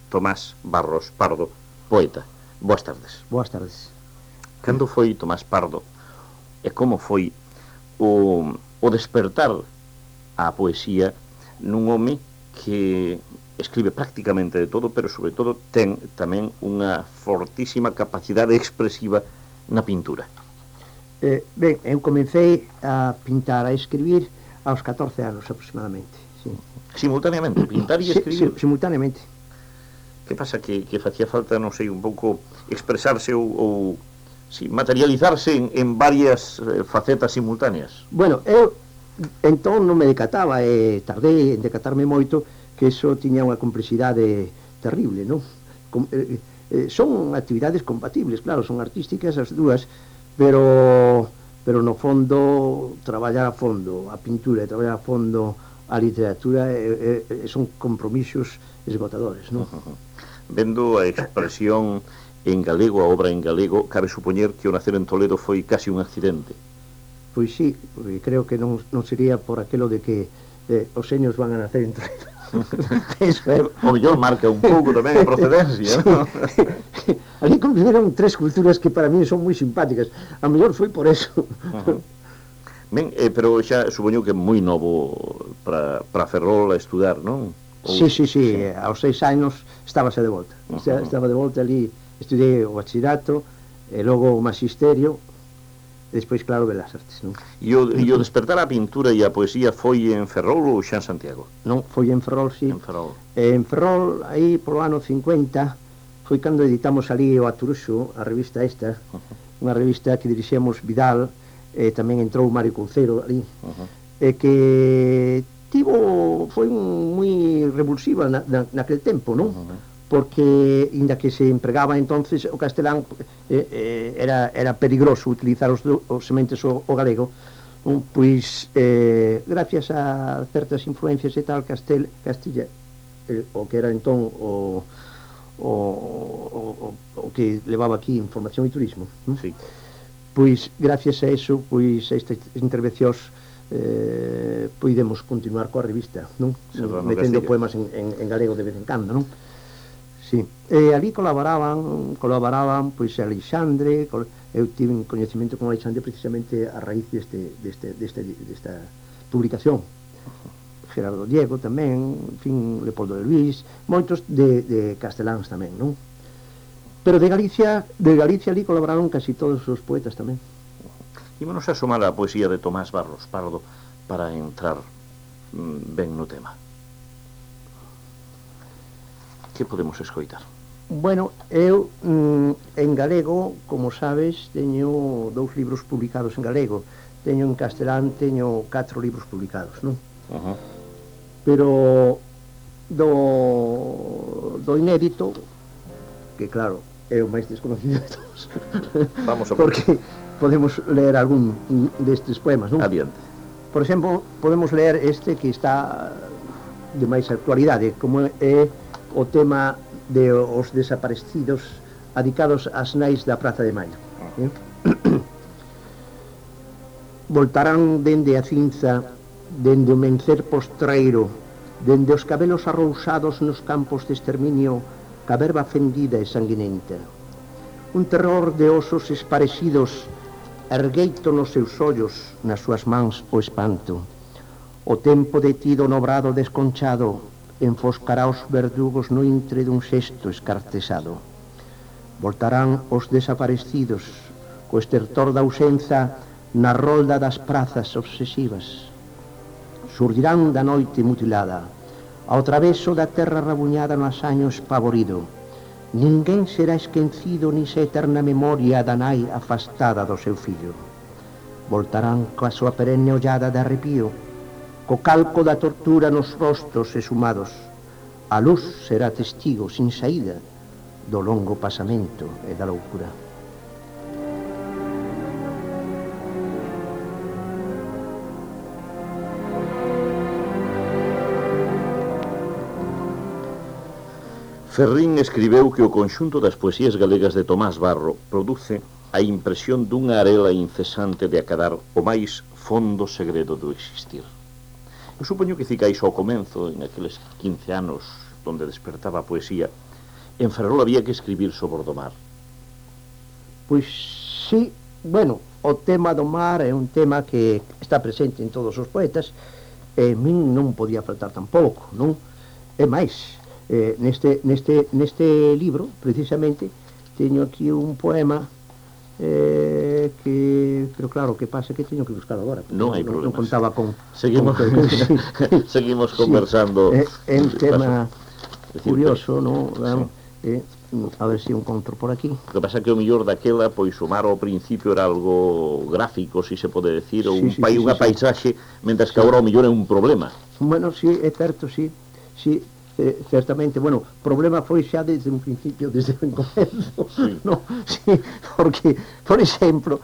Tomás Barros Pardo, poeta. Boas tardes. Boas tardes. Cando foi Tomás Pardo e como foi o despertar á poesía nun home que escribe prácticamente de todo, pero sobre todo ten tamén unha fortísima capacidade expresiva na pintura? Ben, eu comecei a pintar, a escribir aos 14 anos aproximadamente, sí. Simultaneamente, pintar e escribir? Simultaneamente. Que pasa? Que facía falta, non sei, un pouco expresarse ou materializarse en varias facetas simultáneas? Bueno, eu entón non me decataba, tardei en decatarme moito que iso tiña unha complexidade terrible, non? Son actividades compatibles, claro, son artísticas as dúas, pero no fondo traballar a fondo a pintura e traballar a fondo a literatura son compromisos esgotadores, non? Vendo a expresión en galego, a obra en galego, cabe supoñer que o nacer en Toledo foi casi un accidente. Pois sí, porque creo que non sería por aquelo de que os seños van a nacer en Toledo. O mellor marca un pouco tamén a procedencia, non? Ali conviveron tres culturas que para mí son moi simpáticas. A mellor foi por eso. Ben, pero xa supoño que é moi novo para Ferrol a estudar, non? Sí, aos 6 anos estábase de volta. Estaba de volta ali, estudei o bachillerato, e logo o magisterio, e despois, claro, Belas Artes, non? E o despertar a pintura e a poesía foi en Ferrol ou xa en Santiago? Non, foi en Ferrol, sí. En Ferrol. En Ferrol, aí polo ano 50, foi cando editamos ali o Aturuxo, a revista esta, unha revista que dirixemos Vidal, e tamén entrou Mario Couceiro ali, e que foi moi revulsiva naquel tempo, non? Porque, inda que se empregaba entonces o castelán, era peligroso utilizar os sementes o galego, pois, gracias a certas influencias e tal, Castilla, o que era entón o que levaba aquí información e turismo, sí. Pois, gracias a eso, pois, a estas intervencións, poidemos continuar coa revista, non? Metendo poemas en galego de vez en cando, non? Sí. E ali colaboraban pois Alexandre, eu tive un coñecimento con Alexandre precisamente a raíz desta publicación. Gerardo Diego tamén, en fin, Leopoldo de Luis, moitos de casteláns tamén, non? Pero de Galicia ali colaboraron casi todos os poetas tamén. Ímonos a asomar a poesía de Tomás Barros Pardo para entrar ben no tema. Que podemos escoitar? Bueno, eu en galego, como sabes, teño 2 libros publicados en galego. Teño en castelán, teño 4 libros publicados, non? Pero do inédito, que claro, é o máis desconocido de todos. Vamos a porque podemos ler algún destes poemas, non? Adiante. Por exemplo, podemos ler este que está de máis actualidade, como é o tema de os desaparecidos adicados ás nais da Praza de Maio. Voltarán dende a cinza, dende o mencer postreiro, dende os cabelos arrousados nos campos de exterminio, ca verba fendida e sanguinenta. Un terror de osos esparecidos, ergueito nos seus ollos, nas súas mans o espanto. O tempo detido no brado desconchado, enfoscará os verdugos no intre dun xesto escartesado. Voltarán os desaparecidos, co estertor da ausenza, na rolda das prazas obsesivas. Surdirán da noite mutilada, ao traveso da terra rabuñada no asaño espavorido. Ninguén será esquecido ni se eterna memoria da nai afastada do seu fillo. Voltarán coa súa perenne ollada de arrepío, co calco da tortura nos rostros exhumados. A luz será testigo sin saída do longo pasamento e da loucura. Ferrín escribeu que o conxunto das poesías galegas de Tomás Barro produce a impresión dunha arela incesante de acadar o máis fondo segredo do existir. Eu supoño que cicais ao comenzo, en aqueles 15 anos onde despertaba a poesía, En Ferrol había que escribir sobre o mar. Pois sí, bueno, o tema do mar é un tema que está presente en todos os poetas, e min non podía faltar tampouco, non? E máis, neste libro, precisamente, teño aquí un poema pero claro, que pasa que teño que buscar agora. Non hai problema. Non contaba con... Seguimos, seguimos conversando. É un tema Decir, curioso, non? Sí. A ver se encontro por aquí. O que pasa que o mellor daquela, pois o mar ao principio era algo gráfico, si se pode decir, ou unha paisaxe, mentres que agora o mellor é un problema. Bueno, sí, é certo, sí, certamente, bueno, problema foi xa desde un principio, desde o encomenzo, sí. No, sí, porque, por exemplo,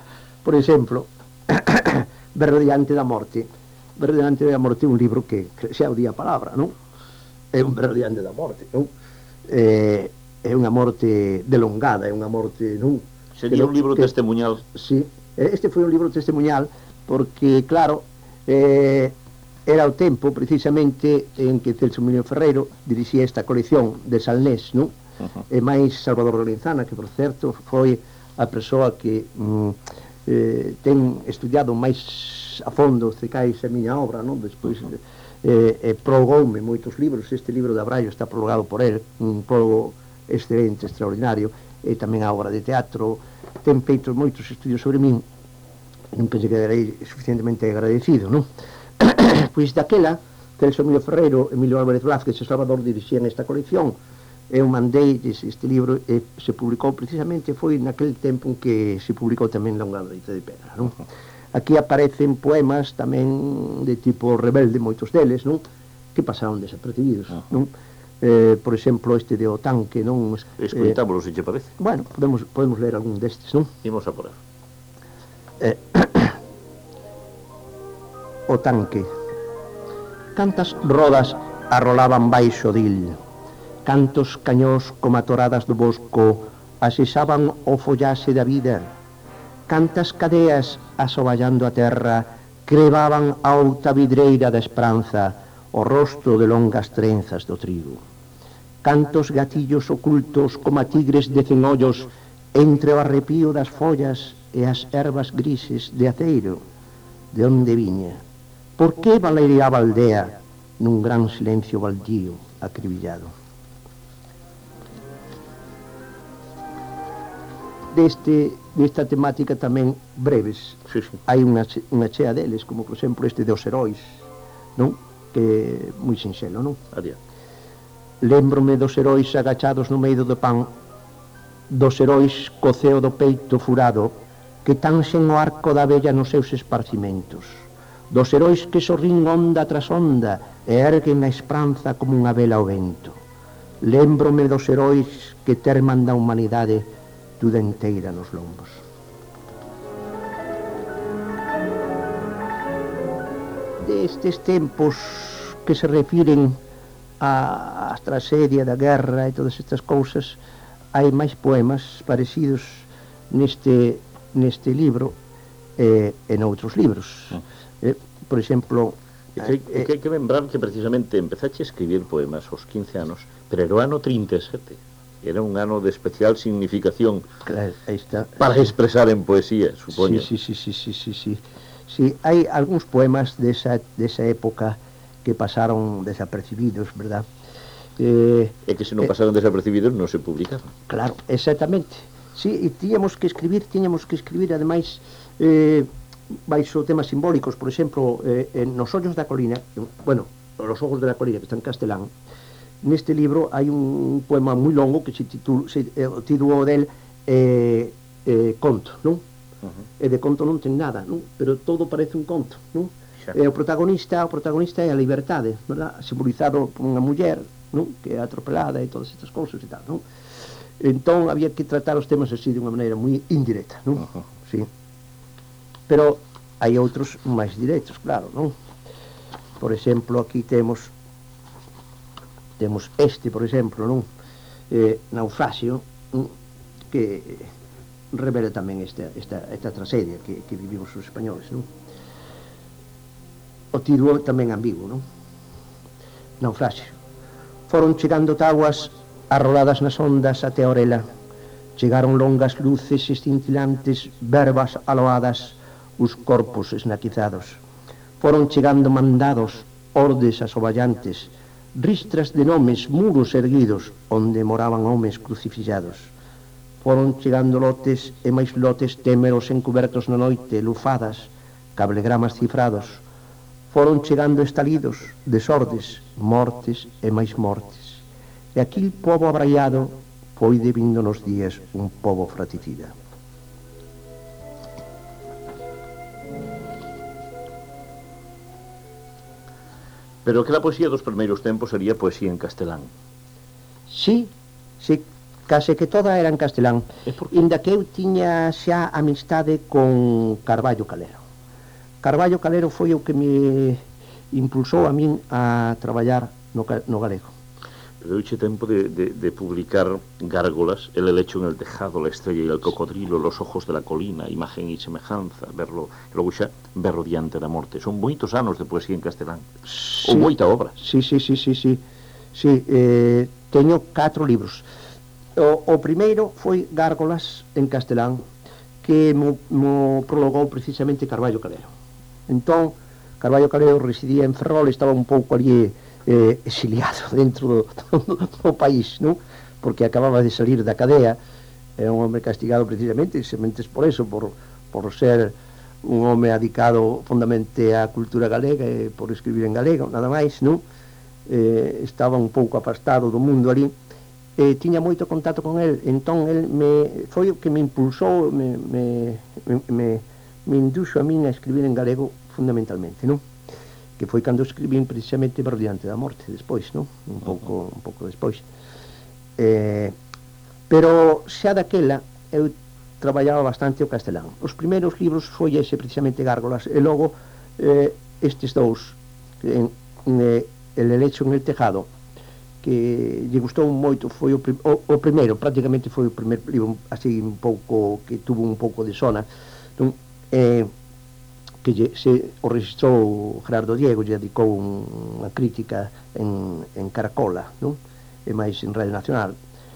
Verdeante da Morte é un libro que xa o di a palabra, non? É un Verdeante da Morte, non? É unha morte delongada, é unha morte, non? Sería un libro testemunhal. Sí, este foi un libro testemunhal porque, claro, era o tempo precisamente en que Celso Emilio Ferreiro dirixía esta colección de Salnés, non? E máis Salvador Lorenzana, que por certo foi a persoa que ten estudiado máis a fondo os cecais a miña obra, non? Despois prologoume moitos libros, este libro de Abraio está prologado por el, un prólogo excelente, extraordinario, e tamén a obra de teatro, ten feito moitos estudios sobre min, non pense que darei suficientemente agradecido, non? Pois daquela, Celso Emilio Ferreiro, Emilio Álvarez Blázquez e Salvador dirixían esta colección. Eu mandei este libro e se publicou precisamente, foi naquele tempo en que se publicou tamén La Leite de Pedra, non? Aquí aparecen poemas tamén de tipo rebelde, moitos deles, non? Que pasaron desapercibidos, non? Por exemplo, este de O Tanque, non? Escoitámoslo, se che parece. Bueno, podemos ler algún destes, non? Imos a por él. O Tanque. Cantas rodas arrolaban baixo dil, cantos cañós como atoradas do bosco asexaban o follaxe da vida, cantas cadeas asoballando a terra crevaban a outa vidreira da esperanza o rostro de longas trenzas do trigo. Cantos gatillos ocultos como a tigres de cenollos entre o arrepío das follas e as ervas grises de aceiro. De onde viña? Por que valereaba a aldea nun gran silencio baldío acribillado? Desta temática tamén breves, hai unha chea deles, como por exemplo este dos heróis, non? Que é moi sinxelo, non? Adiante. Lembrome dos heróis agachados no medio do pan, dos heróis co ceo do peito furado, que tanxen o arco da vella nos seus esparcimentos, dos heróis que sorrín onda tras onda e erguen a esperanza como unha vela ao vento. Lembrome dos heróis que terman da humanidade tuda inteira nos lombos. Destes tempos que se refiren a tragedia da guerra e todas estas cousas, hai máis poemas parecidos neste libro e noutros libros. Por exemplo... Hai que lembrar que precisamente empezaste a escribir poemas aos 15 anos, pero era o ano 37. Era un ano de especial significación, claro, para expresar en poesía, supoño. Sí, hai algúns poemas desa época que pasaron desapercibidos, verdad? E que se non pasaron desapercibidos non se publicaron. Claro, exactamente. Sí, e tiñamos que escribir ademais baixo temas simbólicos, por exemplo, nos Ollos da Colina, bueno, Los Ojos de la Colina, que está en castelán. Neste libro hai un poema moi longo que o título del Conto, non? E de conto non ten nada, non? Pero todo parece un conto, non? E o protagonista é a liberdade, verdad? Simbolizado por unha muller, non? Que é atropelada e todas estas cousas e tal, non? Entón había que tratar os temas así de unha maneira moi indirecta, non? Sí. Pero hai outros máis directos, claro, non? Por exemplo, aquí temos este, por exemplo, non? Naufraxio, que revela tamén esta tragedia que vivimos os españoles, non? O título tamén ambiguo, non? Naufraxio. Foron chegando táboas arroladas nas ondas até a orela. Chegaron longas luces escintilantes, verbas aloadas, os corpos esnaquizados. Foron chegando mandados, ordes asoballantes, ristras de nomes, muros erguidos, onde moraban homes crucifillados. Foron chegando lotes e máis lotes témeros encubertos na noite, lufadas, cablegramas cifrados. Foron chegando estalidos, desordes, mortes e máis mortes. E aquil pobo abraiado foi devindo nos días un pobo fratricida. Pero aquela poesía dos primeiros tempos sería poesía en castelán. Sí, case que toda era en castelán. Inda que eu tiña xa amistade con Carballo Calero. Carballo Calero foi o que me impulsou a min a traballar no galego. Deuche tempo de publicar Gárgolas, el helecho en el tejado, la estrella y el cocodrilo, los ojos de la colina, imagen y semejanza, verlo, logo xa, verlo diante da morte. Son moitos anos de poesía en castelán. Sí, ou moita obra. Sí. Teño 4 libros. O primeiro foi Gárgolas en castelán, que mo prologou precisamente Carballo Calero. Entón, Carballo Calero residía en Ferrol, estaba un pouco ali exiliado dentro do país, non? Porque acababa de salir da cadea, era un home castigado precisamente por eso, por ser un home adicado fondamente á cultura galega e por escribir en galego, nada máis, non? Estaba un pouco afastado do mundo ali, tiña moito contacto con el, entón el foi o que me impulsou, me induxo a min a escribir en galego fundamentalmente, non? Que foi cando escribín precisamente Ver diante da morte, despois, non? Un pouco despois. Pero xa daquela eu traballaba bastante o castelán. Os primeiros libros foi ese precisamente Gárgolas, e logo estes dous, El helecho en el tejado, que lle gustou moito, foi o primeiro, prácticamente foi o primeiro libro así un pouco, que tuvo un pouco de sona, non? Que o registrou Gerardo Diego, lle dedicou unha crítica en Caracola, non? E máis en Radio Nacional,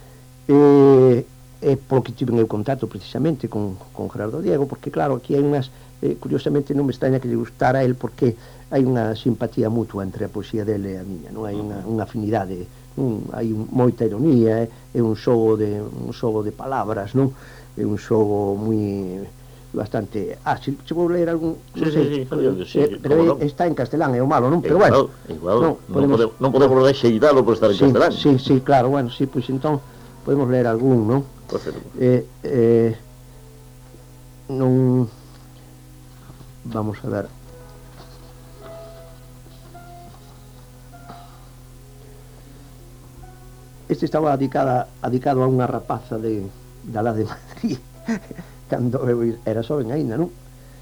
e polo que tive eu contacto precisamente con Gerardo Diego, porque claro, aquí hai unhas, curiosamente non me extraña que lle gustara a él, porque hai unha simpatía mutua entre a poesía dele e a miña, non? Hai unha afinidade, hai moita ironía, é un xogo de palabras, non? É un xogo moi bastante ágil. Se vou ler algún, sí, pero está en castelán, é o malo, non? Pero bueno, igual, non podemos rexeitalo por estar en castelán. Sí, claro, bueno, sí, pois entón podemos ler algún, non? Non, vamos a ver. Este estaba adicado a unha rapaza da la de Madrid, cando eu era xoven aínda, non?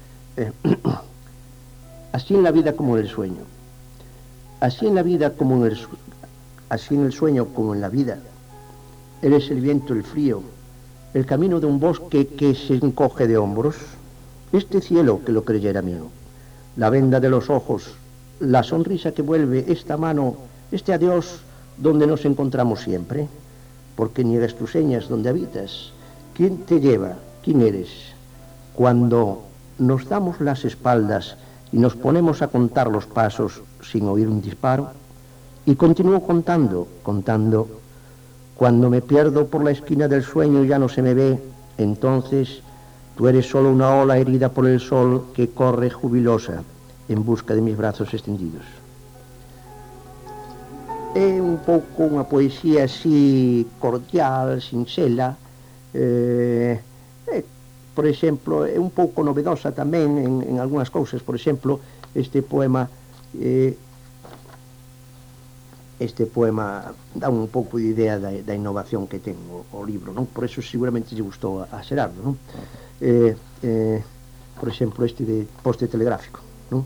Así en la vida como en el sueño, así en la vida como en así en el sueño como en la vida, eres el viento, el frío, el camino de un bosque que se encoge de hombros, este cielo que lo creyera mío, la venda de los ojos, la sonrisa que vuelve, esta mano, este adiós donde nos encontramos siempre, porque niegas tus señas donde habitas. ¿Quién te lleva? ¿Quién eres? Cuando nos damos las espaldas y nos ponemos a contar los pasos sin oír un disparo, y continúo contando. Cuando me pierdo por la esquina del sueño y ya no se me ve, entonces tú eres solo una ola herida por el sol que corre jubilosa en busca de mis brazos extendidos. É un pouco unha poesía así cordial, sinxela, por exemplo, é un pouco novedosa tamén en algunhas cousas. Por exemplo, este poema dá un pouco de idea da innovación que ten o libro, non? Por eso seguramente lle gustou a Xerardo, non? Por exemplo, este de poste telegráfico, non?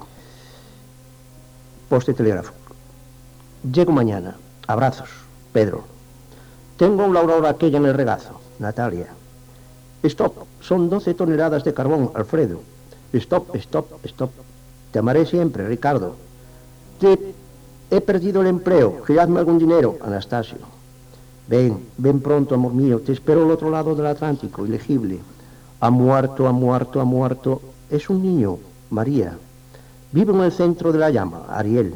Poste telegráfico. Llego mañana, abrazos, Pedro. Tengo la aurora aquella en el regazo, Natalia. Stop, son 12 toneladas de carbón, Alfredo. Stop. Te amaré siempre, Ricardo. He perdido el empleo, giradme algún dinero, Anastasio. Ven, ven pronto, amor mío, te espero al otro lado del Atlántico, ilegible. Ha muerto, ha muerto, ha muerto. Es un niño, María. Vive en el centro de la llama, Ariel.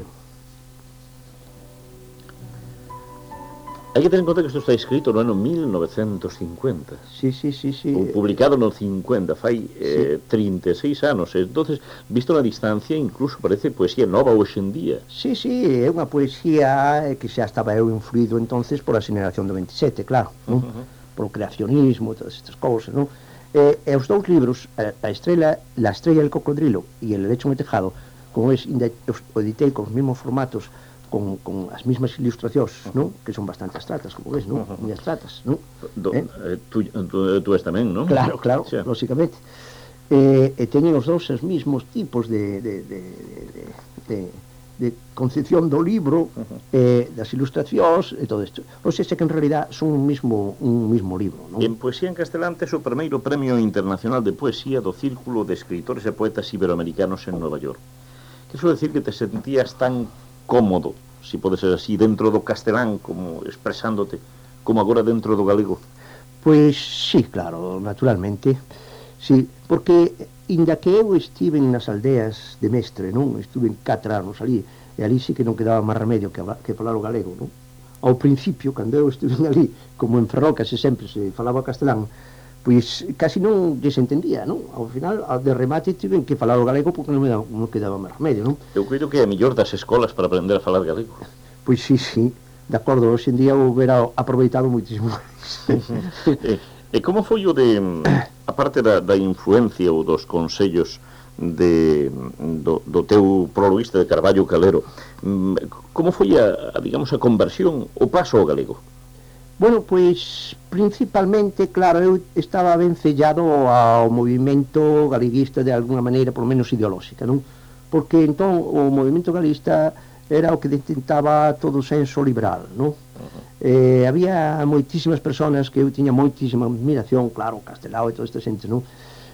Hai que ter en conta que isto está escrito no ano 1950. Sí, sí, sí, sí. Publicado no 50, fai 36 anos. Entonces, visto na distancia, incluso parece poesía nova hoxe en día. Sí, sí, é unha poesía que xa estaba eu influído entonces por a xeneración do 27, claro, non? Por o creacionismo, todas estas cousas, non? E os dous libros, La estrella del cocodrilo e El lecho en el tejado, como es, os editei con os mesmos formatos, con as mesmas ilustracións, non? Que son bastante abstratas, como ves, non? Moi abstratas, non? Tú és tamén, non? Claro, claro, sí. Lógicamente. E teñen os dous os mesmos tipos de concepción do libro, das ilustracións e todo isto. Non sei se que en realidad son un mismo libro, non? En Poesía en Castelán tes o primeiro Premio Internacional de Poesía do Círculo de Escritores e Poetas Iberoamericanos en Nova York. Quero decir que te sentías tan cómodo, si pode ser así, dentro do castelán, como expresándote, como agora dentro do galego? Pois sí, claro, naturalmente. Sí, porque inda que eu estive nas aldeas de Mestre, non? Estuve en 4 anos ali, e ali sí que non quedaba máis remedio que falar o galego, non? Ao principio, cando eu estuve ali, como en Ferrol, case sempre se falaba castelán, pois casi non desentendía, non? Ao final, de remate, tiven que falar o galego porque non quedaba máis remedio, non? Eu creo que é a mellor das escolas para aprender a falar galego. Pois sí, sí, de acordo, hoxe en día o hubiera aproveitado muitísimo máis. E como foi o de, a parte da influencia ou dos consellos do teu prologuista de Carballo Calero, como foi digamos, a conversión, o paso ao galego? Bueno, pois, principalmente, claro, eu estaba ben sellado ao movimento galeguista de alguna maneira, por lo menos ideolóxica, non? Porque, entón, o movimento galeguista era o que intentaba todo o senso liberal, non? Había moitísimas personas que eu tiña moitísima admiración, claro, Castelao e toda esta xente, non?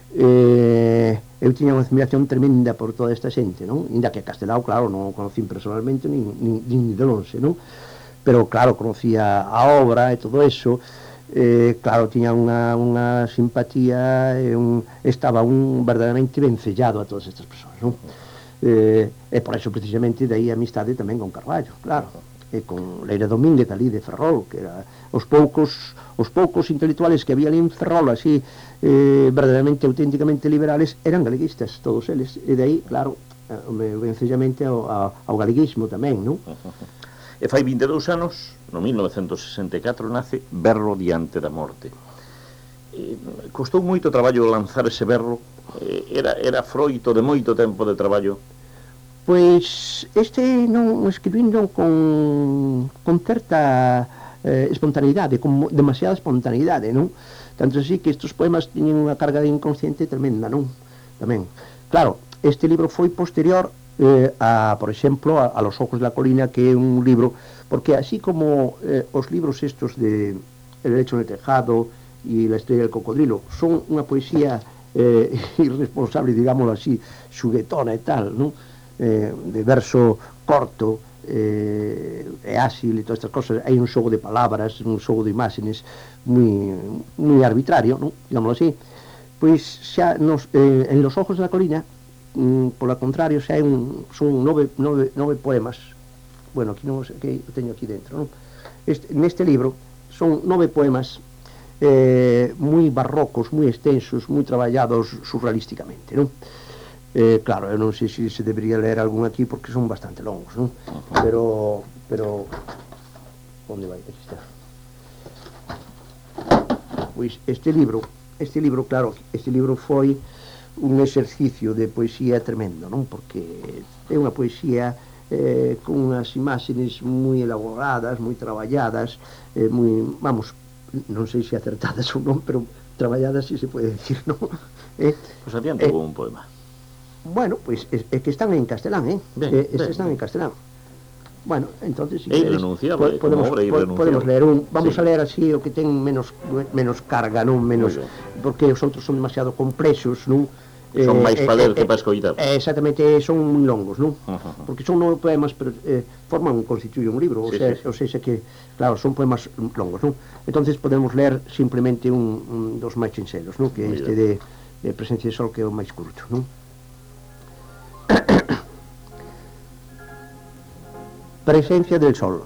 Eu tiña unha admiración tremenda por toda esta xente, non? Inda que Castelao, claro, non o conocín personalmente nin de lonxe, non? Pero claro, conocía a obra e todo eso, claro, tiña unha simpatía, estaba verdadeiramente vencellado a todas estas persoas, non? E por eso precisamente daí a amistade tamén con Carballo, claro, e con Leira Domínguez ali de Ferrol, que era os poucos intelectuales que había ali en Ferrol, así verdadeiramente auténticamente liberales, eran galeguistas, todos eles, e daí, claro, o meu vencellamento ao galeguismo tamén, non? E fai 22 anos, no 1964, nace Berro diante da morte. Costou moito traballo lanzar ese berro? Era froito de moito tempo de traballo? Pois este non escribindo con certa espontaneidade, con demasiada espontaneidade, non? Tanto así que estes poemas tiñen unha carga de inconsciente tremenda, non? Tamén. Claro, este libro foi posterior por exemplo, a Los ojos de la colina, que é un libro, porque así como os libros estos de El lecho en el tejado e La estrella del cocodrilo son unha poesía irresponsable, digámoslo así, xuguetona e tal, non? De verso corto e áxil e todas estas cosas, hai un xogo de palabras, un xogo de imágenes moi arbitrario, non? Digámoslo así. Pois xa en Los ojos de la colina, por lo contrario, xa son 9 poemas. Bueno, aquí non sei que teño aquí dentro, non? Neste libro son 9 poemas moi barrocos, moi extensos, moi traballados surrealísticamente, non? Claro, eu non sei se debería ler algún aquí porque son bastante longos, non? Pero onde vai? Aquí está. Pois este libro, claro, este libro foi un exercicio de poesía tremendo, non? Porque é unha poesía con unhas imágenes moi elaboradas, moi traballadas, moi, vamos, non sei se acertadas ou non, pero traballadas si se pode decir, non? Pois adiante un poema. Bueno, pois é que están en castelán, están en castelán. Bueno, entonces si queres, podemos leer un, vamos a leer así o que ten menos carga, non? Menos, porque os outros son demasiado complexos, non? Son máis para ler que para escoitar. Exactamente, son moi longos, non? Porque son 9 poemas, pero constituyen un libro, o sea que, claro, son poemas longos, non? Entonces podemos ler simplemente un dos máis sinceros, non? Que é este de Presencia de Sol, que é o máis curto, non? Presencia del Sol.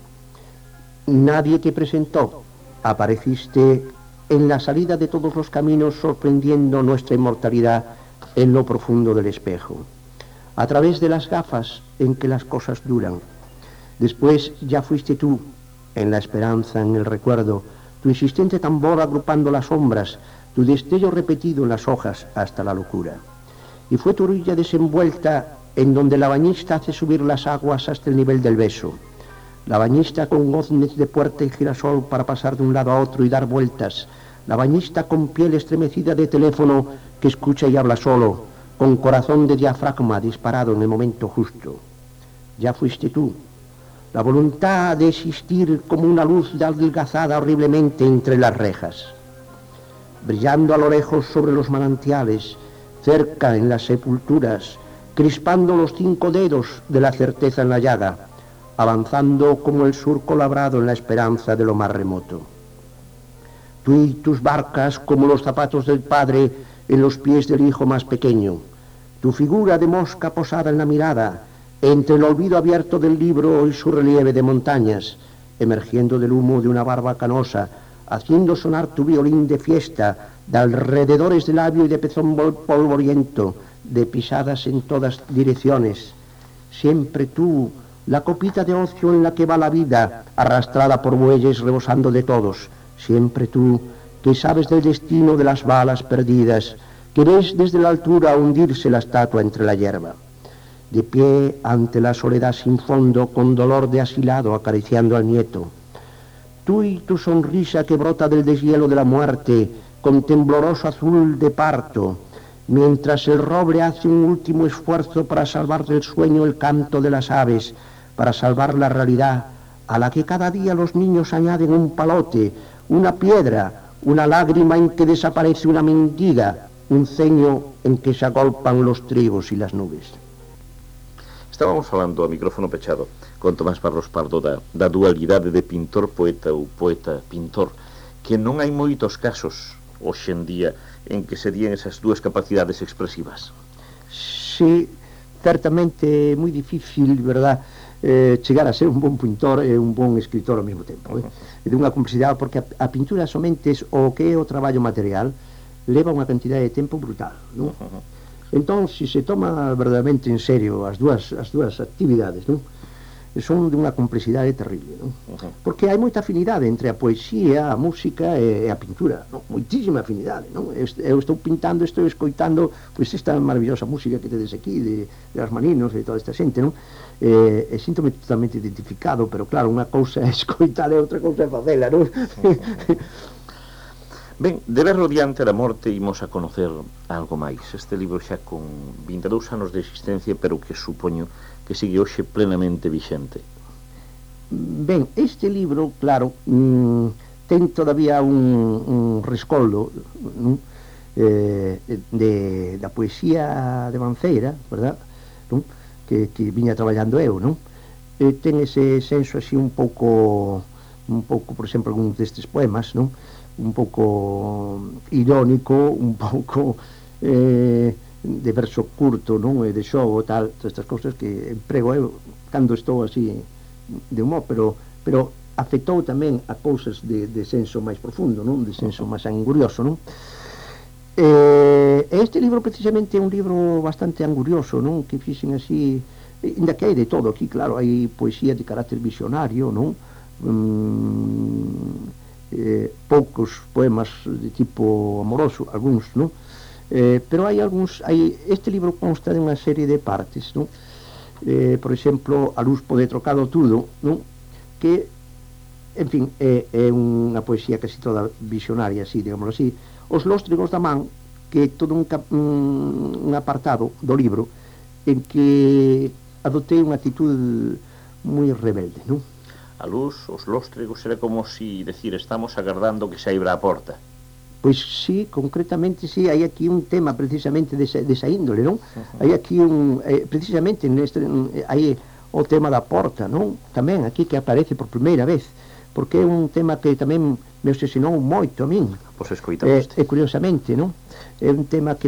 Nadie te presentó, apareciste en la salida de todos los caminos, sorprendiendo nuestra inmortalidad en lo profundo del espejo, a través de las gafas en que las cosas duran. Después ya fuiste tú, en la esperanza, en el recuerdo, tu insistente tambor agrupando las sombras, tu destello repetido en las hojas hasta la locura. Y fue tu orilla desenvuelta en donde la bañista hace subir las aguas hasta el nivel del beso. La bañista con goznes de puerta y girasol para pasar de un lado a otro y dar vueltas. La bañista con piel estremecida de teléfono que escucha y habla solo, con corazón de diafragma disparado en el momento justo. Ya fuiste tú. La voluntad de existir como una luz adelgazada horriblemente entre las rejas. Brillando a lo lejos sobre los manantiales, cerca en las sepulturas, crispando los 5 dedos de la certeza en la llaga, avanzando como el surco labrado en la esperanza de lo más remoto. Tú y tus barcas como los zapatos del padre en los pies del hijo más pequeño, tu figura de mosca posada en la mirada, entre el olvido abierto del libro y su relieve de montañas, emergiendo del humo de una barba canosa, haciendo sonar tu violín de fiesta, de alrededores de labio y de pezón polvoriento, de pisadas en todas direcciones. Siempre tú, la copita de ocio en la que va la vida, arrastrada por bueyes rebosando de todos. Siempre tú, que sabes del destino de las balas perdidas, que ves desde la altura hundirse la estatua entre la hierba. De pie ante la soledad sin fondo, con dolor de asilado acariciando al nieto. Tú y tu sonrisa que brota del deshielo de la muerte, con tembloroso azul de parto, mientras el roble hace un último esfuerzo para salvar del sueño el canto de las aves, para salvar la realidad a la que cada día los niños añaden un palote, una piedra, una lágrima en que desaparece una mendiga, un ceño en que se agolpan los trigos y las nubes. Estábamos falando a micrófono pechado con Tomás Parros Pardo da dualidade de pintor-poeta ou poeta-pintor, que non hai moitos casos hoxe en día en que se dían esas dúas capacidades expresivas. Sí, certamente é moi difícil, verdad, chegar a ser un bon pintor e un bon escritor ao mesmo tempo. É de unha complexidade, porque a pintura somente o que é o traballo material leva unha cantidade de tempo brutal, non? Entón, se se toma verdadeiramente en serio as dúas actividades, non? Son de unha complexidade terrible, non? Porque hai moita afinidade entre a poesía, a música e a pintura, non? Moitísima afinidade, non? Eu estou pintando, estou escoitando pois esta maravillosa música que tedes aquí de Las Maninos e toda esta xente, non? E síntome totalmente identificado, pero claro, unha cousa é escoitar e outra cousa é facela, non? Ben, de Berro diante da morte imos a conocer algo máis. Este libro xa con 22 anos de existencia, pero que supoño que sigue hoxe plenamente vixente. Ben, este libro, claro, ten todavía un rescoldo, non? Da poesía de Banceira, verdad? Non? Que viña traballando eu, non? Ten ese senso así un pouco, por exemplo, algún destes poemas, non? Un pouco irónico, un pouco de verso curto, non? E de xogo, tal, todas estas cousas que emprego eu cando estou así de humor, pero afectou tamén a cousas de senso máis profundo, non? De senso máis angurioso, non? Este libro precisamente é un libro bastante angurioso, non? Que fixen así, ainda que hai de todo aquí, claro, hai poesía de carácter visionario, non? Poucos poemas de tipo amoroso, algúns, non? Pero hai algúns, este libro consta de unha serie de partes, non? Por exemplo, A luz pode trocado tudo, non? Que, en fin, é unha poesía casi toda visionaria, así, digámoslo así. Os lóstregos da man, que é todo un apartado do libro en que adoptei unha actitude moi rebelde, non? A luz, os lóstregos, era como si decir, estamos agardando que se abra a porta. Pois sí, concretamente sí, hai aquí un tema precisamente desa índole, non? Hai aquí precisamente hai o tema da porta, non? Tamén aquí que aparece por primeira vez, porque é un tema que tamén me obsesionou moito a min. Pois escoitamos. E curiosamente, non? É un tema que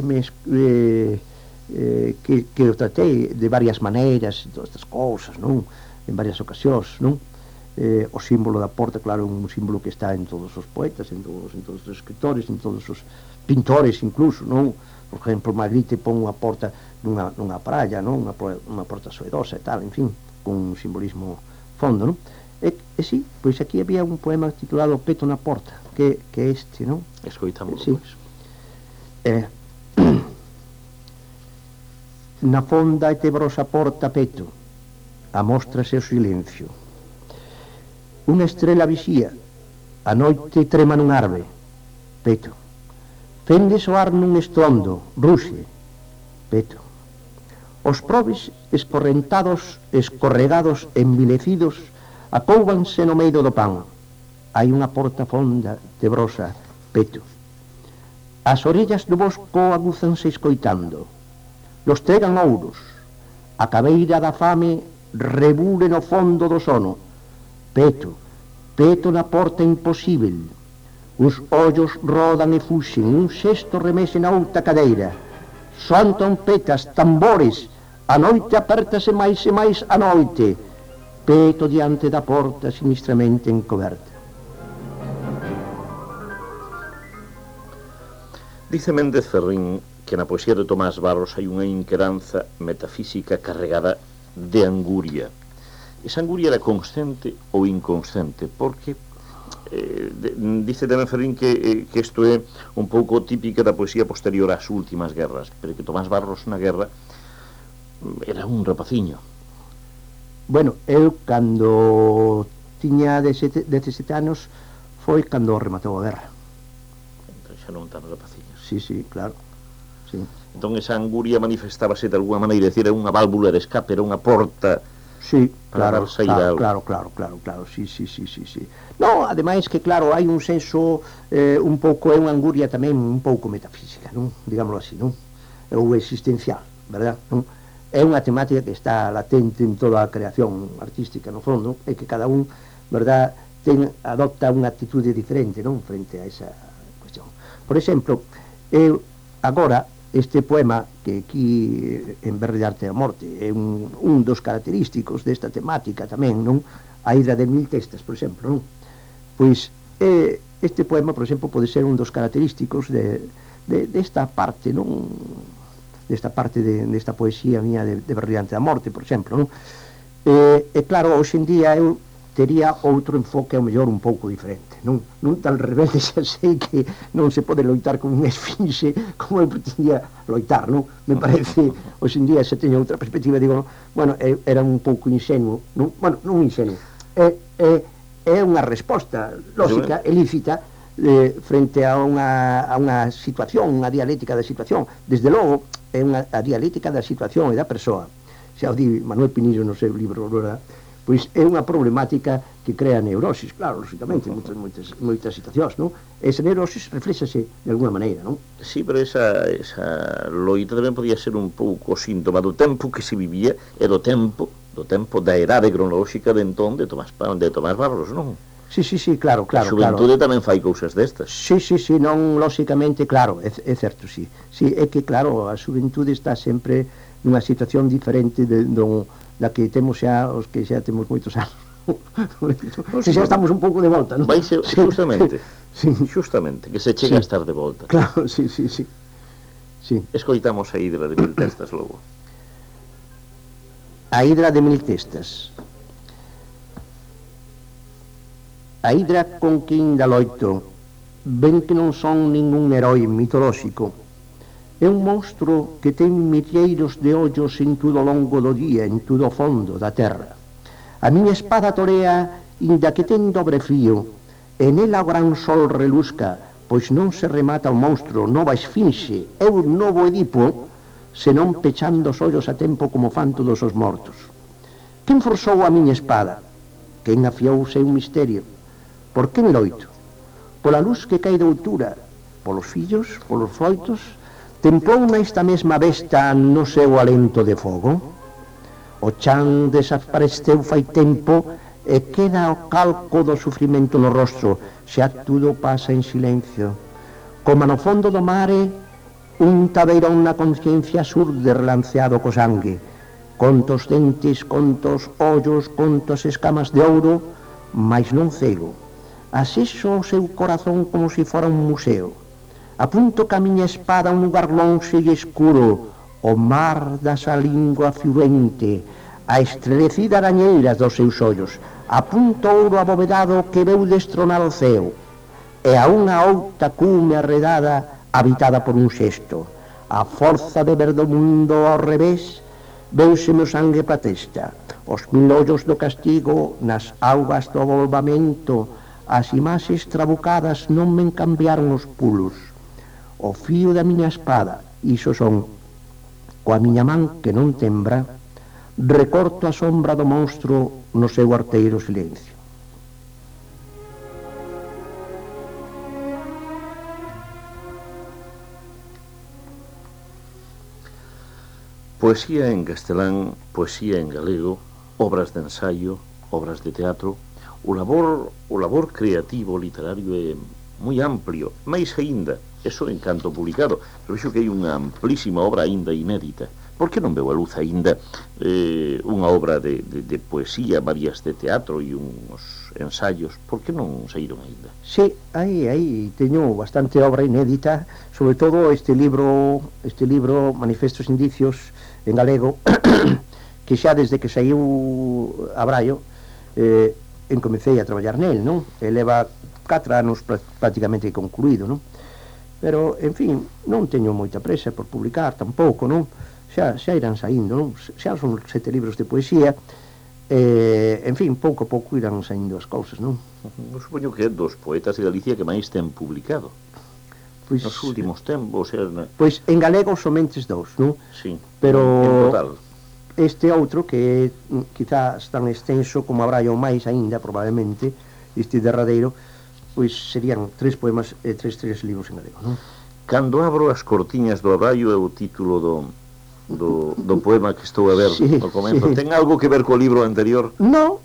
que o tratei de varias maneiras, todas estas cousas, non? En varias ocasións, non? O símbolo da porta, claro, é un símbolo que está en todos os poetas, en todos os escritores, en todos os pintores incluso, non? Por exemplo, Magritte pon unha porta nunha praia, non? Unha porta soedosa e tal, en fin, con un simbolismo fondo, non? E sí, pois aquí había un poema titulado Peto na porta, que é este, non? Escoitámoslo, sí. Pois. Na fonda e tebrosa porta peto, amóstrase o silencio. Unha estrela vixía, a noite trema nun arbe, peto. Fende soar nun estrondo, ruxe, peto. Os probes escorrentados, escorregados, envilecidos, acoubanse no medio do pan. Hai unha porta fonda, tebrosa, peto. As orellas do bosco aguzanse escoitando. Los tregan ouros. A cabeira da fame rebule no fondo do sono. Peto, peto na porta imposível. Os ollos rodan e fuxen, un xesto remese na outra cadeira. Son trompetas, tambores, a noite apértase máis e máis a noite. Peto diante da porta sinistramente encoberta. Dice Méndez Ferrín que na poesía de Tomás Barros hai unha inquedanza metafísica carregada de anguria. Esa anguria era consciente ou inconsciente, porque dice tamén Ferrín que isto é un pouco típica da poesía posterior ás últimas guerras, pero que Tomás Barros na guerra era un rapaciño. Bueno, eu cando tiña 17 anos foi cando rematou a guerra. Entón xa non tan rapaciño. Sí, claro. Sí. Entón esa anguria manifestábase de alguma maneira, decir, era unha válvula de escape, era unha porta. Sí, claro, sí. No, ademais que, claro, hai un senso un pouco, é unha anguria tamén un pouco metafísica, non? Digámoslo así, non? Ou existencial, verdad? Non? É unha temática que está latente en toda a creación artística, no fondo, e que cada un, verdad, adopta unha actitude diferente, non? Frente a esa cuestión. Por exemplo, eu agora este poema que aquí en Berri de Arte e a Morte é un dos característicos desta temática tamén, non? A Hidra de Mil Testas, por exemplo, non? Pois este poema, por exemplo, pode ser un dos característicos desta parte, non? Desta parte desta poesía mía de Berri de Arte e a Morte, por exemplo, non? E claro, hoxe en día eu tería outro enfoque ao mellor un pouco diferente, non tan rebelde, xa sei que non se pode loitar con unha esfinxe como eu pretendía loitar, non? Me parece, hoxe en día xa teño outra perspectiva, digo, bueno, era un pouco ingenuo, non? Bueno, non ingenuo, é unha resposta lógica e lícita frente a unha situación, unha dialéctica da situación. Desde logo, é a dialéctica da situación e da persoa. Xa o di Manuel Pinillo no seu libro, verdad? Pois é unha problemática que crea neurosis, claro, lógicamente, moitas situacións, non? Esa neurosis reflexase de alguna maneira, non? Sí, pero esa loita tamén podía ser un pouco síntoma do tempo que se vivía e do tempo da edade cronolóxica de entón de Tomás Barros, non? Sí, claro. A xuventude tamén fai cousas destas. Sí, non, lógicamente, claro, é certo, sí. Sí, é que, claro, a xuventude está sempre nunha situación diferente da que temos xa, os que xa temos moitos anos. Xa estamos un pouco de volta, non? Vai ser, justamente, justamente, que se chega a estar de volta. Claro, sí. Escoitamos a Hidra de Mil Testas logo. A Hidra de Mil Testas. A hidra con que inda loito, ben que non son ningún heroi mitolóxico. É un monstro que ten milleiros de ollos en todo o longo do día, en todo o fondo da terra. A miña espada torea, inda que ten dobre fío, e nela o gran sol relusca, pois non se remata o monstro, nova esfinxe, é un novo Edipo, senón pechando os ollos a tempo como fan todos os mortos. Quen forzou a miña espada? Quen afiou seu misterio? Por que me loito? Pola luz que cae de altura, polos fillos, polos froitos, templou nesta mesma besta no seu alento de fogo. O chan desapareceu fai tempo e queda o calco do sufrimento no rostro, xa tudo pasa en silencio. Como no fondo do mare, un tabeirón na conciencia surde relanceado co sangue. Contos dentes, contos ollos, contos escamas de ouro, mas non cego. Asexo o seu corazón como se fora un museo. Apunto ca miña espada a un lugar lonxe e escuro, o mar da sa lingua fluente, a estrelecida arañeira dos seus ollos. Apunto ouro abovedado que veu destronar o ceo, e a unha outra cume arredada habitada por un xesto. A forza de ver do mundo ao revés, veuse meu sangue pa testa. Os mil ollos do castigo nas augas do volvamento, as imaxes trabucadas non me cambiaron os pulos. O fío da miña espada, iso son, coa miña man que non tembra, recorto a sombra do monstro no seu arteiro silencio. Poesía en castelán, poesía en galego, obras de ensaio, obras de teatro. O labor creativo literario é moi amplio, máis aínda, eso en canto publicado, pero vexo que hai unha amplísima obra aínda inédita. Por que non veu a luz aínda unha obra de poesía, varias de teatro e uns ensaios? Por que non saíron aínda? Sí, aí teño bastante obra inédita, sobre todo este libro Manifestos Indicios en galego, que xa desde que saiu a Braio encomecei a traballar nel, non? E leva 4 anos prácticamente concluído, non? Pero, en fin, non teño moita presa por publicar tampouco, non? Xa irán saindo, non? Xa son 7 libros de poesía, en fin, pouco a pouco irán saindo as cousas, non? Eu supoño que é dos poetas de Galicia que máis ten publicado. Pois, nos últimos tempos... Pois en galego somente 2, non? Sí, pero en total. Este outro, que é quizás tan extenso como a Braio máis aínda, probablemente, este derradeiro, pois serían 3 poemas e 3 libros en galego, non? Cando abro as cortiñas do Abraio é o título do poema que estou a ver no comenzo. Ten algo que ver co libro anterior? Non.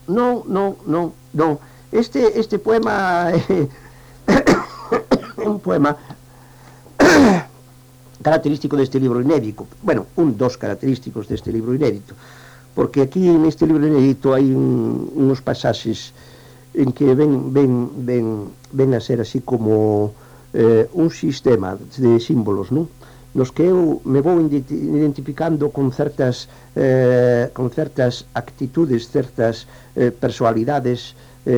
Este poema é un poema característico deste libro inédito. Bueno, un dos característicos deste libro inédito, porque aquí neste libro inédito hai unos pasaxes en que ven a ser así como un sistema de símbolos, non? Nos que eu me vou identificando con certas actitudes, certas personalidades,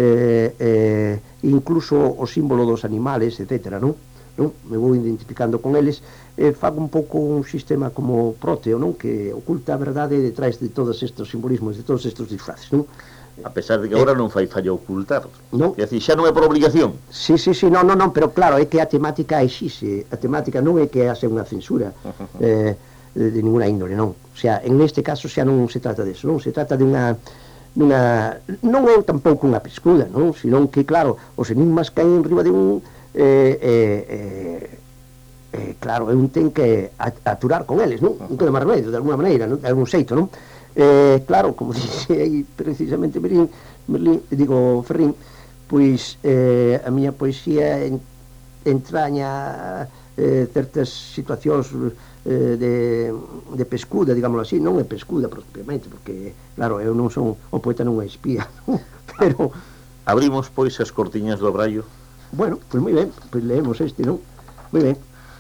incluso o símbolo dos animales, etcétera, non? Me vou identificando con eles, fago un pouco un sistema como Próteo, non? Que oculta a verdade detrás de todos estes simbolismos, de todos estes disfraces, non? A pesar de que agora non fai falla ocultar, non? É dicir, xa non é por obligación. Sí, non, pero claro, é que a temática exixe, a temática non é que hace unha censura de ninguna índole, non? O sea, en este caso xa non se trata de eso, non? Se trata de unha non é tampouco unha pescuda, non? Senón que, claro, os enigmas caen en riba de un claro, un ten que aturar con eles, non? Non queda máis remedio, de alguna maneira, non? De algún xeito, non? Claro, como dixe aí precisamente Ferrín, pois a miña poesía entraña certas situacións de pescuda, digámoslo así. Non é pescuda propiamente, porque, claro, eu non son o poeta, non é espía, non? Pero... Abrimos, pois, as cortiñas do Abraio. Bueno, pois moi ben, pois leemos este, non? Moi ben.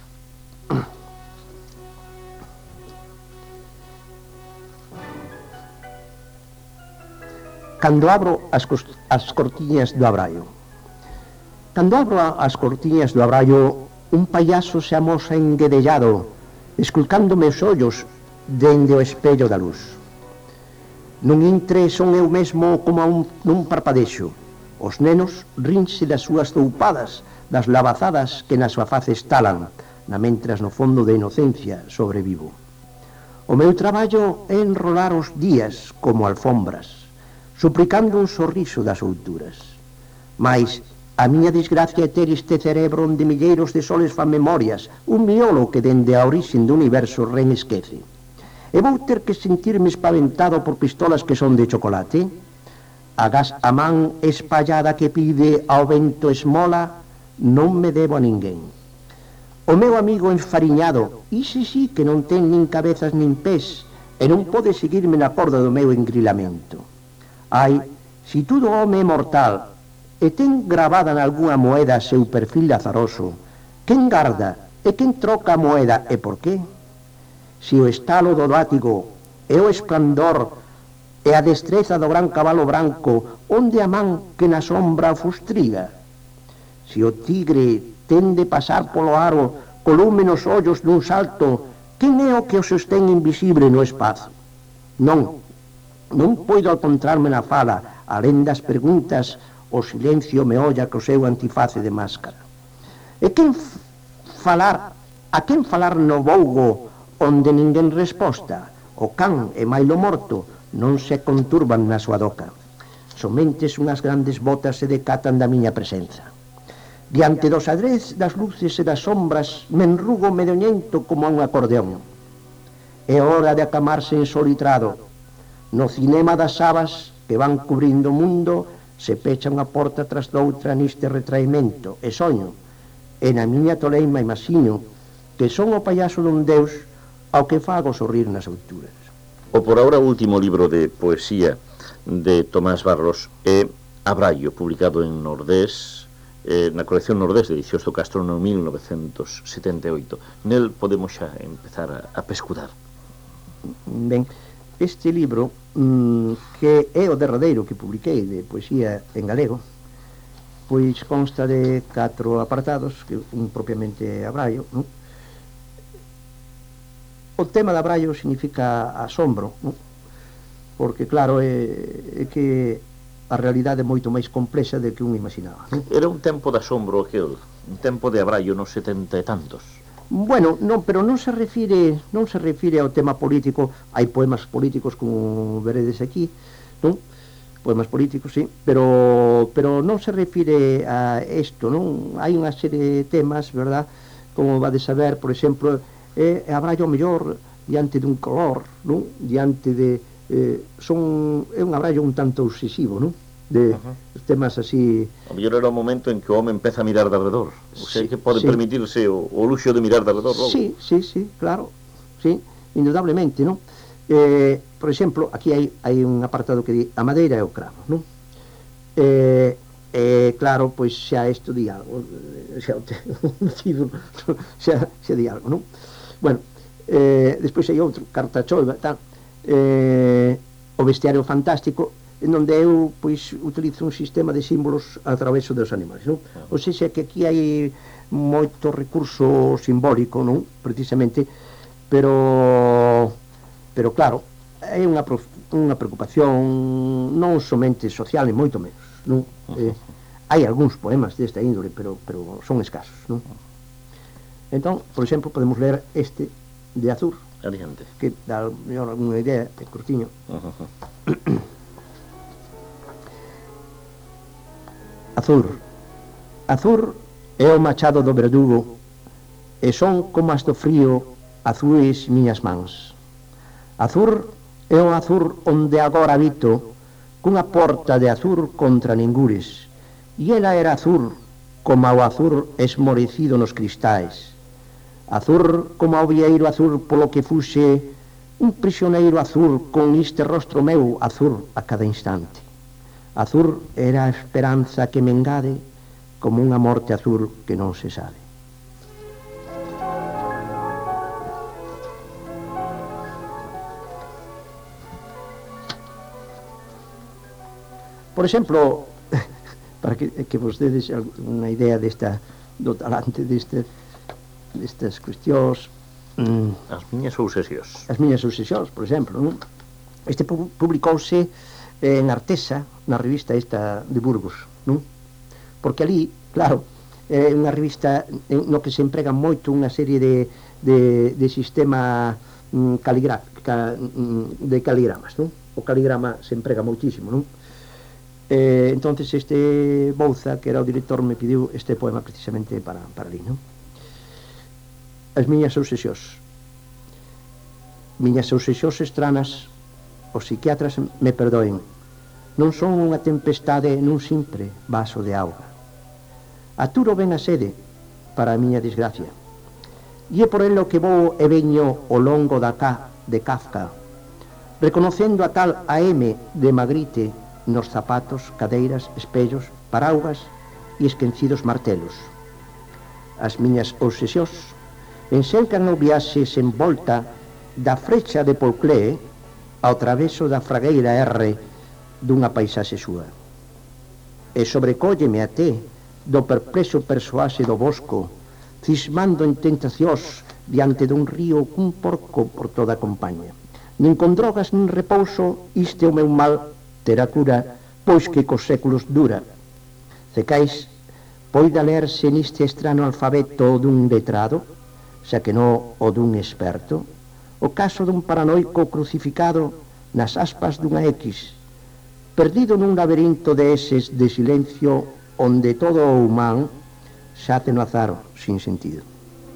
Cando abro as cortiñas do Abraio. Cando abro as cortiñas do Abraio, un payaso se amosa enguedellado, esculcándome os ollos dende o espello da luz. Nun intre son eu mesmo como nun parpadexo. Os nenos rinse das súas doupadas, das lavazadas que na súa face estalan, na mentras no fondo de inocencia sobrevivo. O meu traballo é enrolar os días como alfombras, suplicando un sorriso das outuras. Mais A miña desgracia é ter este cerebro onde milleiros de soles fan memorias, un miolo que dende a orixen do universo ren esquece. E vou ter que sentirme espaventado por pistolas que son de chocolate? Agás a man espallada que pide ao vento esmola, non me debo a ninguén. O meu amigo enfariñado, ise sí que non ten nin cabezas nin pés, e non pode seguirme na corda do meu engrilamento. Ai, si todo home é mortal, e ten gravada nalgúna moeda seu perfil azaroso, quen garda e quen troca a moeda e por qué? Si o estalo do látigo e o esplendor e a destreza do gran cabalo branco, onde a man que na sombra fustriga? Si o tigre ten de pasar polo aro co lume nos ollos dun salto, quen é o que o sostén invisible no espazo? Non poido encontrarme na fala, alén das preguntas, o silencio me olla co seu antiface de máscara. E a quen falar no vougo onde ninguén resposta? O can e mailo morto non se conturban na súa doca. Somente unhas grandes botas se decatan da miña presenza. Diante do xadrez das luces e das sombras me enrugo medoñento como un acordeón. É hora de acamarse en solitrado. No cinema das sabas que van cubrindo o mundo se pecha unha porta tras doutra neste retraimento e soño. E na miña toleima imagino que son o payaso dun deus ao que fago sorrir nas alturas. O por ahora último libro de poesía de Tomás Barros é Abraio, publicado en Nordés, na colección Nordés de Edicións do Castro no 1978. Nel podemos xa empezar a pescudar. Ben, este libro, que é o derradeiro que publiquei de poesía en galego, pois consta de 4 apartados, que un propiamente Abraio, non? O tema de Abraio significa asombro, non? Porque claro, é que a realidade é moito máis complexa do que un imaginaba, non? Era un tempo de asombro aquel, un tempo de Abraio nos 70 e tantos. Bueno, non, pero non se refire ao tema político. Hai poemas políticos como veredes aquí, non? Poemas políticos, sí, pero non se refire a isto, non? Hai unha serie de temas, verdad? Como vades saber, por exemplo, Abraio mellor diante dun color, non? Diante de é un abraio un tanto obsesivo, non? De temas así. O mellor era o momento en que o home empeza a mirar de alrededor. O sea, que pode permitirse o luxo de mirar de alrededor logo. Sí, claro. Sí, indudablemente, non? Por exemplo, aquí hai un apartado que di a madeira e o cravo, non? Claro, pois xa isto di algo, xa di algo, non? Bueno, despois hai outro, carta choiva, tal. O bestiario fantástico, en onde eu pois utilizo un sistema de símbolos a través dos animais, non? O sea que aquí hai moito recurso simbólico, non? Precisamente, pero claro, é unha preocupación non somente social, e moito menos, non? Hai algúns poemas desta índole, pero son escasos, non? Entón, por exemplo, podemos ler este de Azur, adiante, que dá mellor alguna idea, é curtiño. Azur é o machado do verdugo, e son como as do frío azuis miñas mans. Azur é o azur onde agora habito, cunha porta de azur contra ningures, e ela era azur como o azur esmorecido nos cristais. Azur como o vieiro azur polo que fuxe un prisioneiro azur con este rostro meu azur a cada instante. Azur era a esperanza que me engade como unha morte azur que non se sabe. Por exemplo, para que vos dedes unha idea do talante destas cuestións, as miñas obsesións, por exemplo, non? Este publicouse en Artesa, na revista esta de Burgos, non? Porque ali, claro, é unha revista no que se emprega moito unha serie de sistema de caligramas, non? O caligrama se emprega moitísimo, non? Entonces este Bouza, que era o director, me pediu este poema precisamente para ali, non? As miñas obsesións. Miñas obsesións estranas, os psiquiatras me perdoen, non son unha tempestade nun simple vaso de auga. Aturo ben a sede para a miña desgracia, e é por elo que vou e veño o longo da K de Kafka, reconocendo a tal AM de Magritte nos zapatos, cadeiras, espellos, paraugas e esquecidos martelos. As miñas obsesións enxercan o viaxe sen volta da frecha de Paul Klee ao traveso da fragueira R dunha paisaxe súa. E sobrecólleme até do perplexo persoaxe do bosco, cismando en tentacións diante dun río cun porco por toda a compañía. Nin con drogas nin repouso, iste o meu mal terá cura, pois que cos séculos dura. Cecais, poida lerse niste estrano alfabeto dun letrado, xa que non o dun experto, o caso dun paranoico crucificado nas aspas dunha X, perdido nun laberinto de eses de silencio onde todo o humán xace no azar sin sentido.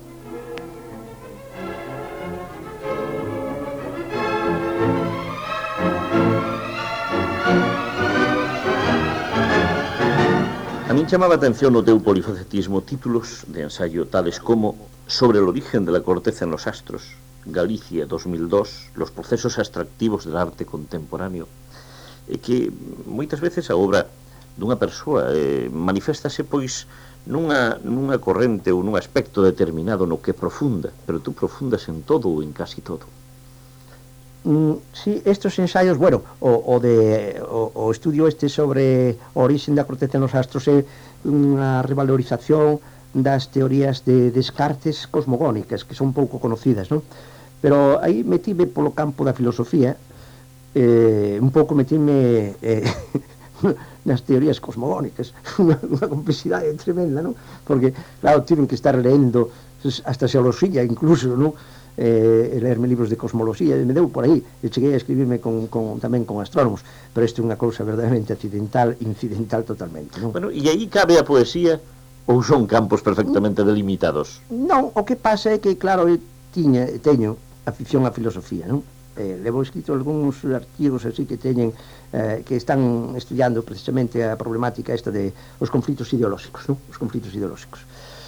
A min chamaba a atención o teu polifacetismo títulos de ensayo tales como Sobre el origen de la corteza en los astros, Galicia 2002, los procesos abstractivos del arte contemporáneo, que moitas veces a obra dunha persoa maniféstase pois nunha corrente ou nun aspecto determinado no que profunda, pero tú profundas en todo ou en casi todo. Sí, estos ensaios, bueno, o estudio este sobre o origen da corteza nos astros é unha revalorización das teorías de Descartes cosmogónicas, que son pouco conocidas, non? Pero aí metime polo campo da filosofía, un pouco metime nas teorías cosmogónicas, unha complexidade tremenda, non? Porque, claro, tiven que estar leendo hasta xeoloxía incluso, non? Leerme libros de cosmoloxía, me deu por aí, e cheguei a escribirme tamén con astrónomos, pero isto é unha cousa verdadeiramente incidental totalmente, non? Bueno, e aí cabe a poesía ou son campos perfectamente delimitados? Non, o que pasa é que, claro, eu teño afición á filosofía, non? Levo escrito algúns artigos así que teñen que están estudiando precisamente a problemática esta de os conflitos ideolóxicos, non? Os conflitos ideolóxicos.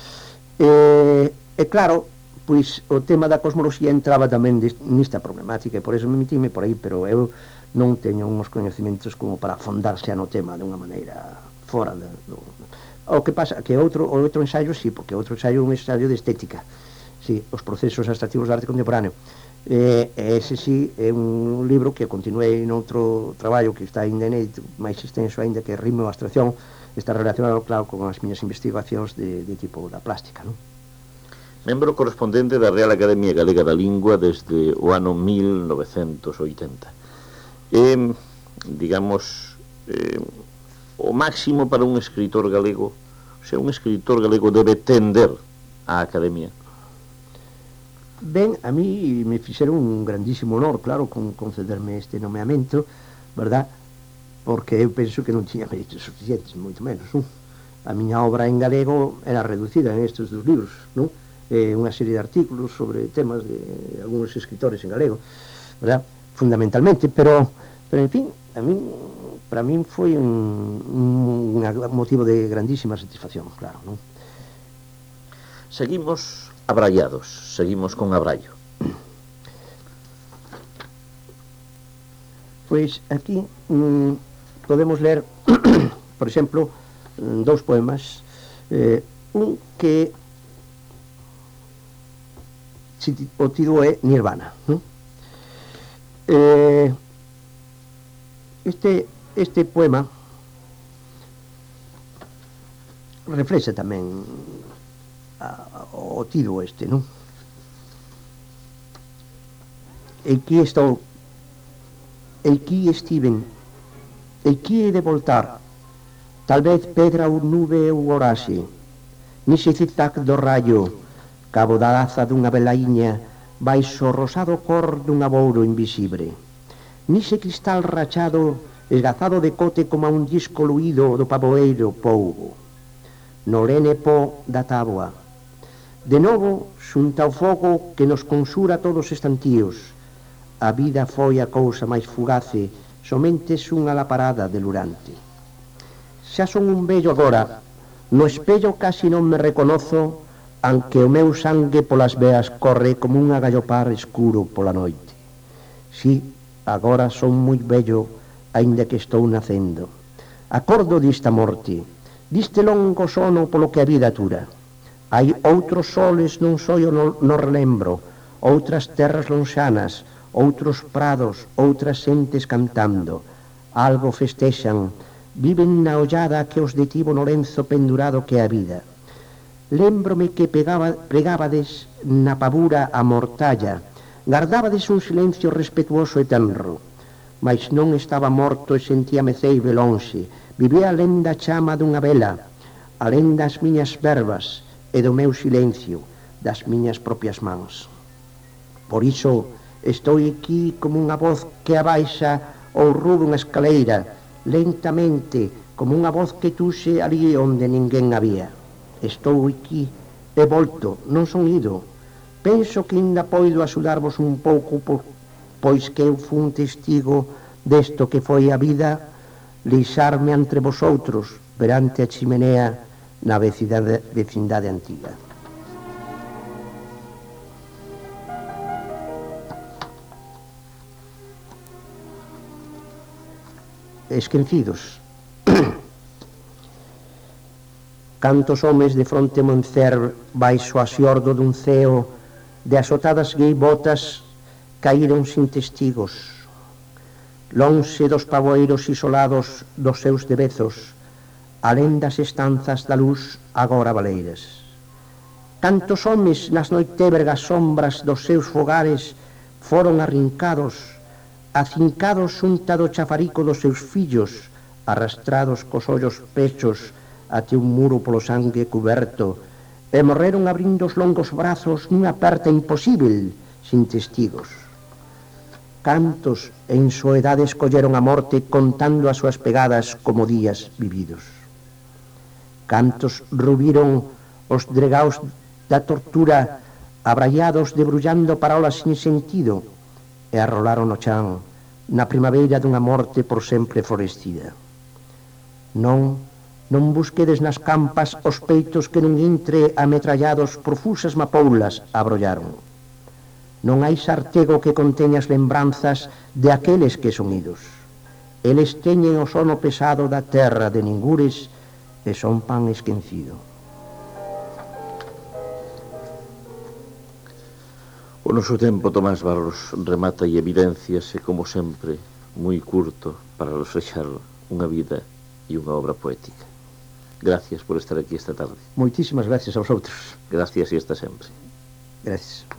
E claro, pois o tema da cosmoloxía entraba tamén nesta problemática, e por eso me metime por aí, pero eu non teño uns coñecementos como para afondarse no tema de unha maneira fora do... O que pasa que o outro ensaio, sí, porque outro ensaio é un ensaio de estética, sí, os procesos abstractivos do arte contemporáneo. Ese sí é un libro que continuei noutro traballo que está ainda inédito, máis extenso ainda, que é Ritmo e abstracción, está relacionado, claro, con as miñas investigacións de tipo da plástica, non? Membro correspondente da Real Academia Galega da Lingua desde o ano 1980. Digamos, o máximo para un escritor galego, o sea, un escritor galego debe tender á Academia. Ben, a mí me fixeron un grandísimo honor, claro, con concederme este nomeamento, verdad? Porque eu penso que non tiña méritos suficientes, moito menos, non? A miña obra en galego era reducida en estes dos libros, non? Unha serie de artículos sobre temas de algúns escritores en galego, verdad? Fundamentalmente, pero en fin, para min foi un motivo de grandísima satisfacción, claro, non? Seguimos abrallados, seguimos con abrallo. Pois aquí podemos ler, por exemplo, dous poemas, un que o título é Nirvana, non? Este poema reflexa tamén o título este, non? Aquí estou, aquí estiven, aquí he de voltar, tal vez pedra ou nube ou oraxe, nese zigzag do rayo, cabo da laza dunha velaíña, baixo o rosado cor dun abouro invisible. Nise cristal rachado esgazado de cote como a un disco luído do pavoeiro pougo. No lene po da táboa. De novo, xunta ao fogo que nos consura todos estantíos. A vida foi a cousa máis fugace, somente unha laparada de lurante. Xa son un vello agora, no espello casi non me reconozo, aunque o meu sangue polas veas corre como un agallopar escuro pola noite. Si, agora son moi vello, aínda que estou nacendo. Acordo dista morte, diste longo sono polo que a vida dura. Hai outros soles non soio no relembro, outras terras lonxanas, outros prados, outras xentes cantando. Algo festexan, viven na ollada que os detivo no lenzo pendurado que é a vida. Lembrome que pregábades na pavura a mortalla, guardábades un silencio respetuoso e tenro, mas non estaba morto e sentíame ceibe lonxe, vivía alén da chama dunha vela, alén das miñas verbas e do meu silencio, das miñas propias mans. Por iso estou aquí como unha voz que abaixa ou rubo unha escaleira, lentamente, como unha voz que tuxe ali onde ninguén había. Estou aquí, e volto, non son ido. Penso que ainda poido axudarvos un pouco, pois que eu fun testigo desto que foi a vida, lixarme entre vosotros, perante a chimenea na vecindade antiga. Esquecidos. Cantos homes de fronte moncer baixo a xordo dun ceo de azotadas gaivotas caíron sin testigos. Lonxe dos pavoeiros isolados dos seus debezos, alén das estanzas da luz agora baleiras. Cantos homes nas noitebergas sombras dos seus fogares foron arrincados, acincados xunta do chafarico dos seus fillos, arrastrados cos ollos pechos até un muro polo sangue cuberto, e morreron abrindo os longos brazos nunha aperta imposible, sin testigos. Cantos en soedade escolleron a morte contando as súas pegadas como días vividos. Cantos rubiron os dregaos da tortura abraiados debrullando parolas sin sentido e arrolaron o chan na primavera dunha morte por sempre florescida. Non busquedes nas campas os peitos que nun intre ametrallados profusas mapoulas abrollaron. Non hai sartego que conteña as lembranzas de aqueles que son idos. Eles teñen o sono pesado da terra de ningures e son pan esquecido. O noso tempo, Tomás Barros, remata e evidenciase, como sempre, moi curto para reflexar unha vida e unha obra poética. Gracias por estar aquí esta tarde. Moitísimas gracias a vosotros. Gracias e hasta sempre. Gracias.